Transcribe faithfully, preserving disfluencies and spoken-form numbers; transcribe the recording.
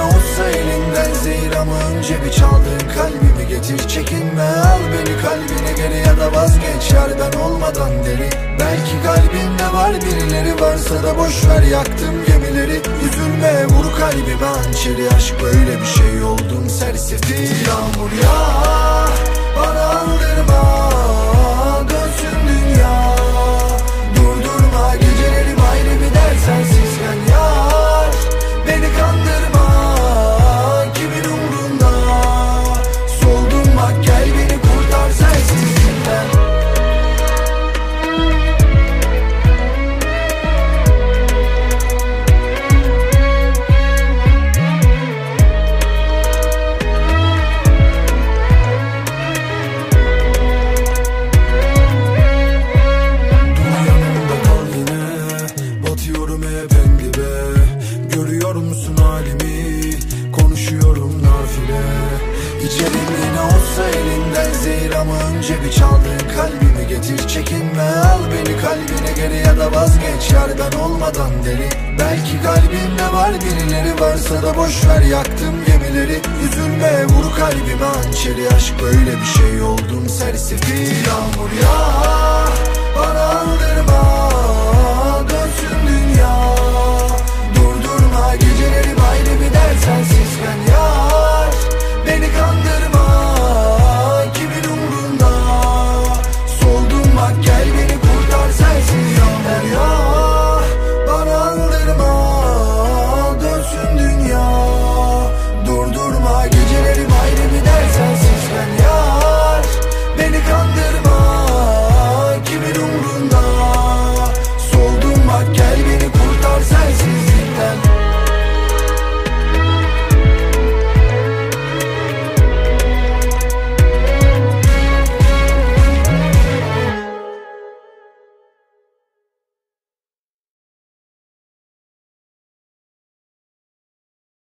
yine olsa elinden zehir, ama önce bir çaldığın kalbimi getir. Çekinme, al beni kalbine geri, ya da vazgeç yardan olmadan deli. Belki kalbinde var birileri, varsa da boşver yaktım gemileri. Üzülme, vur kalbime hançeri, aşk böyle bir şey, oldum sersefil. Yağmur ya, bana aldırma, dönsün dünya. Durdurma gecelerim ayrı bir dert, sensizken yar. Beni kandırma, kimin umrunda. Soldum bak, gel beni kurtar sensizliğinden. Görüyor musun halimi? Konuşuyorum nafile. İçerim yine olsa elinden zehir, ama önce bir çaldığın kalbimi getir. Çekinme, al beni kalbine geri, ya da vazgeç yardan olmadan deli. Belki kalbimde var birileri, varsa da boşver yaktım gemileri. Üzülme, vur kalbime hançeri, aşk böyle bir şey, oldum sersefil. Yağmur ya, bana aldırma,